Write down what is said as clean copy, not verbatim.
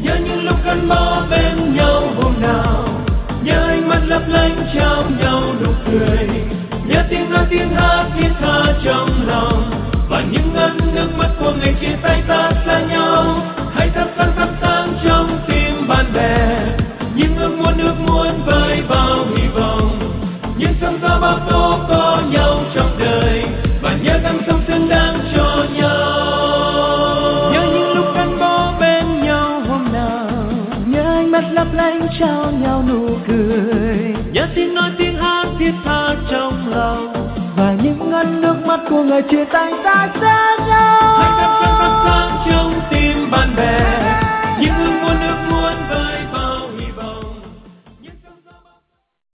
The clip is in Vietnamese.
nhớ những lúc gắn bó bên nhau hôm nào, nhớ ánh mắt lấp lánh trao nhau nụ cười, nhớ tiếng nói tiếng hát thiết tha trong lòng, và những ân nước mắt của ngày chia tay ta xa nhau. Hãy thắp sáng trong tim bạn bè, những ước muốn với bao hy vọng, những sóng gió bao tố có nhau trong đời, và nhớ gắng sống xứng đáng cho nhau. Nhớ những lúc gắn bó bên nhau hôm nào, nhớ ánh mắt lấp lánh trao nhau nụ cười, nhớ tiếng nói tiếng hát thiết tha trong lòng, và những ân nước mắt của người chia tay ta xa nhau. Hãy thắp sáng trong tim bạn bè,